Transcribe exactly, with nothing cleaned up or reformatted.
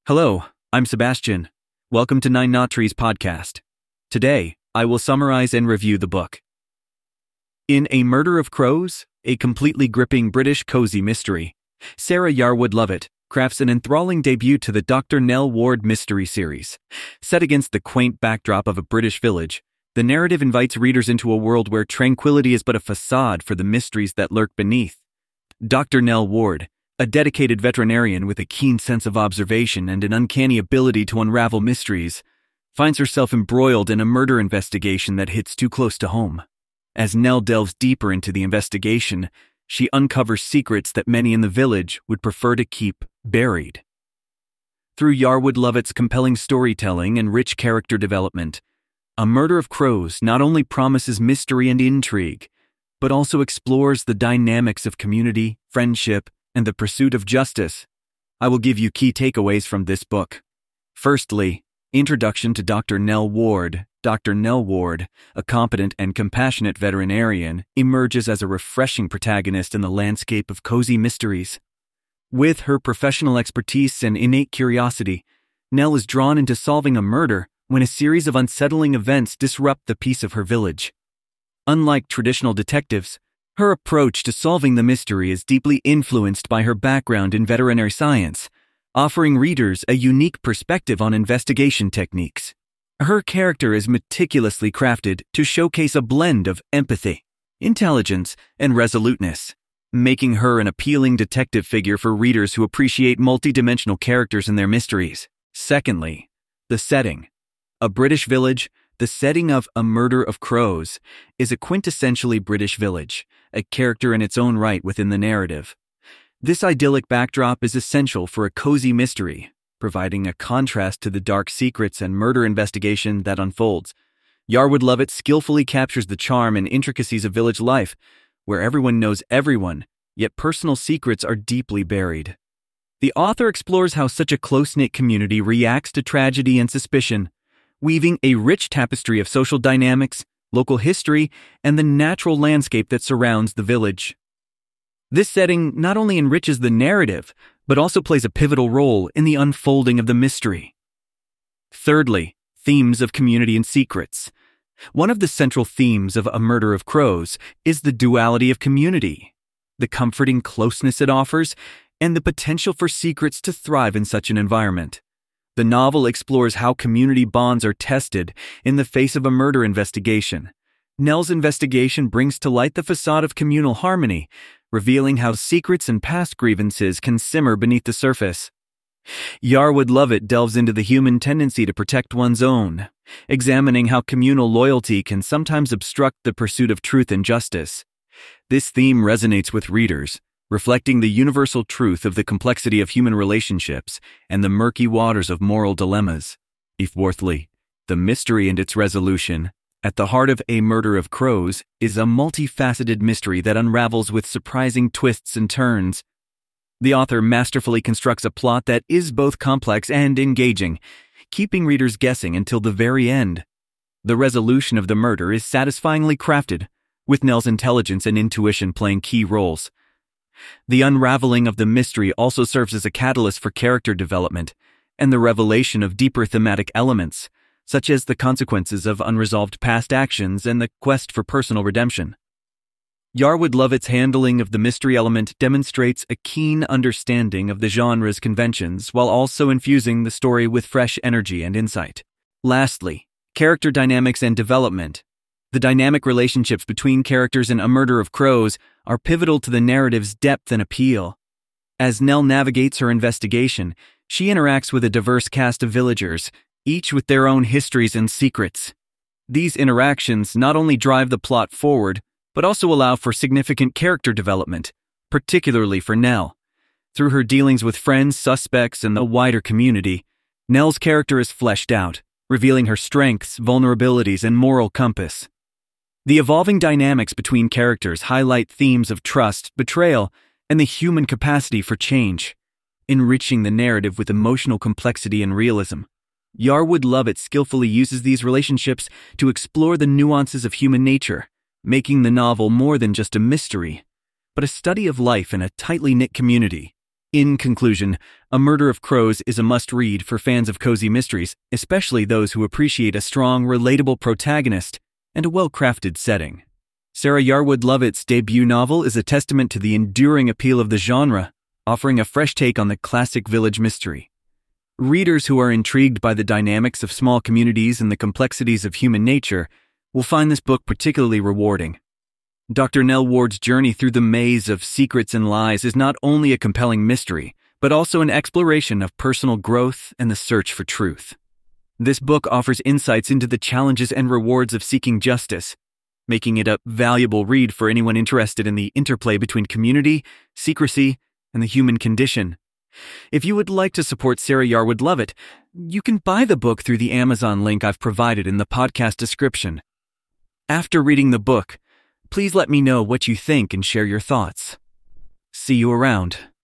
Hello, I'm Sebastian. Welcome to Nine Knot Trees podcast. Today, I will summarize and review the book. In A Murder of Crows, a completely gripping British cozy mystery, Sarah Yarwood Lovett crafts an enthralling debut to the Doctor Nell Ward mystery series. Set against the quaint backdrop of a British village, the narrative invites readers into a world where tranquility is but a facade for the mysteries that lurk beneath. Doctor Nell Ward, a dedicated veterinarian with a keen sense of observation and an uncanny ability to unravel mysteries, finds herself embroiled in a murder investigation that hits too close to home. As Nell delves deeper into the investigation, she uncovers secrets that many in the village would prefer to keep buried. Through Yarwood Lovett's compelling storytelling and rich character development, A Murder of Crows not only promises mystery and intrigue, but also explores the dynamics of community, friendship, and the pursuit of justice. I will give you key takeaways from this book. Firstly, introduction to Doctor Nell Ward. Doctor Nell Ward, a competent and compassionate veterinarian, emerges as a refreshing protagonist in the landscape of cozy mysteries. With her professional expertise and innate curiosity, Nell is drawn into solving a murder when a series of unsettling events disrupt the peace of her village. Unlike traditional detectives, her approach to solving the mystery is deeply influenced by her background in veterinary science, offering readers a unique perspective on investigation techniques. Her character is meticulously crafted to showcase a blend of empathy, intelligence, and resoluteness, making her an appealing detective figure for readers who appreciate multidimensional characters and their mysteries. Secondly, the setting. A British village. The setting of A Murder of Crows is a quintessentially British village, a character in its own right within the narrative. This idyllic backdrop is essential for a cozy mystery, providing a contrast to the dark secrets and murder investigation that unfolds. Yarwood Lovett skillfully captures the charm and intricacies of village life, where everyone knows everyone, yet personal secrets are deeply buried. The author explores how such a close-knit community reacts to tragedy and suspicion, weaving a rich tapestry of social dynamics, local history, and the natural landscape that surrounds the village. This setting not only enriches the narrative, but also plays a pivotal role in the unfolding of the mystery. Thirdly, themes of community and secrets. One of the central themes of A Murder of Crows is the duality of community, the comforting closeness it offers, and the potential for secrets to thrive in such an environment. The novel explores how community bonds are tested in the face of a murder investigation. Nell's investigation brings to light the facade of communal harmony, revealing how secrets and past grievances can simmer beneath the surface. Yarwood Lovett delves into the human tendency to protect one's own, examining how communal loyalty can sometimes obstruct the pursuit of truth and justice. This theme resonates with readers, reflecting the universal truth of the complexity of human relationships and the murky waters of moral dilemmas. Fourthly, the mystery and its resolution. At the heart of A Murder of Crows is a multifaceted mystery that unravels with surprising twists and turns. The author masterfully constructs a plot that is both complex and engaging, keeping readers guessing until the very end. The resolution of the murder is satisfyingly crafted, with Nell's intelligence and intuition playing key roles. The unraveling of the mystery also serves as a catalyst for character development and the revelation of deeper thematic elements, such as the consequences of unresolved past actions and the quest for personal redemption. Yarwood Lovett's handling of the mystery element demonstrates a keen understanding of the genre's conventions while also infusing the story with fresh energy and insight. Lastly, character dynamics and development. The dynamic relationships between characters in A Murder of Crows are pivotal to the narrative's depth and appeal. As Nell navigates her investigation, she interacts with a diverse cast of villagers, each with their own histories and secrets. These interactions not only drive the plot forward, but also allow for significant character development, particularly for Nell. Through her dealings with friends, suspects, and the wider community, Nell's character is fleshed out, revealing her strengths, vulnerabilities, and moral compass. The evolving dynamics between characters highlight themes of trust, betrayal, and the human capacity for change, enriching the narrative with emotional complexity and realism. Yarwood Lovett skillfully uses these relationships to explore the nuances of human nature, making the novel more than just a mystery, but a study of life in a tightly knit community. In conclusion, A Murder of Crows is a must-read for fans of cozy mysteries, especially those who appreciate a strong, relatable protagonist and a well-crafted setting. Sarah Yarwood Lovett's debut novel is a testament to the enduring appeal of the genre, offering a fresh take on the classic village mystery. Readers who are intrigued by the dynamics of small communities and the complexities of human nature will find this book particularly rewarding. Doctor Nell Ward's journey through the maze of secrets and lies is not only a compelling mystery, but also an exploration of personal growth and the search for truth. This book offers insights into the challenges and rewards of seeking justice, making it a valuable read for anyone interested in the interplay between community, secrecy, and the human condition. If you would like to support Sarah Yarwood Lovett, you can buy the book through the Amazon link I've provided in the podcast description. After reading the book, please let me know what you think and share your thoughts. See you around.